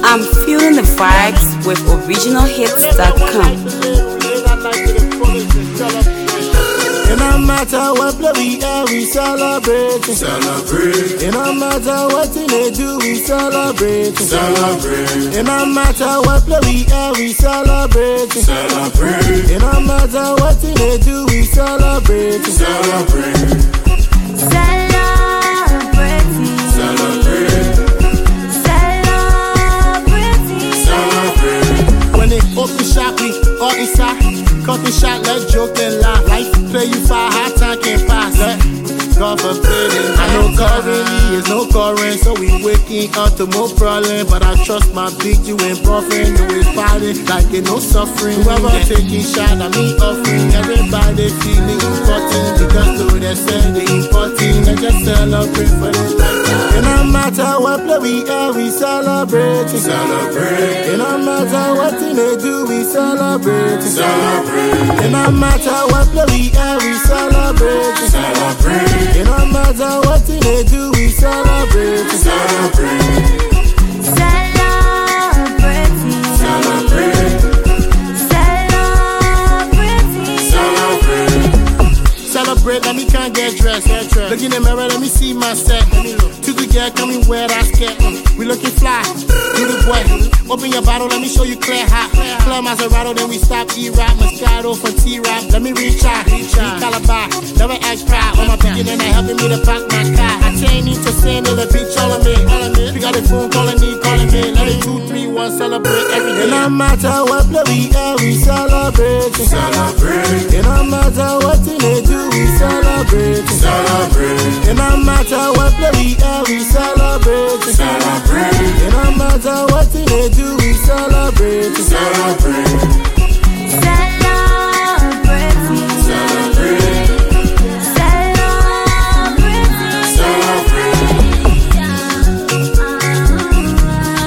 I'm feeling the vibes with originalhits.com. It no matter what play we are, we celebrate. Celebrate. It no matter what they do, we celebrate. Celebrate. It no matter what play we are, we celebrate. Celebrate. It no matter what they do, we celebrate. Celebrate. Open shot, we all inside. Cut the shot, let joke and laugh. Life play you far, hard time can't pass. God forbid it. I know currently is no current, so we waking up to more problem. But I trust my big you and boyfriend, always fighting like they no suffering. Whoever taking shot, I me offering. Everybody feeling important because though they say they important, I just celebrate for the life. It no matter what play we are, we celebrate. Celebrate. It no matter what thing they do, we celebrate. Celebrate. It no matter what play we are, we celebrate. Celebrate. It no matter what thing they do, we celebrate. Celebrate. Celebrate, let me can't get dressed. Look in the mirror, let me see my set. To the girl, come in wear that skirt. We looking fly, do the boy. Open your bottle, let me show you clear hot. Club Maserati, then we stop E-Rap. Moscato from T-Rap, let me reach out. Calabar, never act proud. On my picking and they helping me to park my car. I chain need to send to the beach, all of me. We got a phone calling me. Let it 2, 3, 1, celebrate every day. It no matter what play we are, we celebrate. Celebrate. It no matter what thing they do, we celebrate. Celebrate. It no matter what play we are, we celebrate. Celebrate. It no matter what thing they do, we celebrate. Celebrate.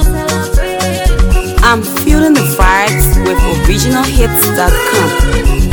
I'm feeling the vibes with originalhits.com.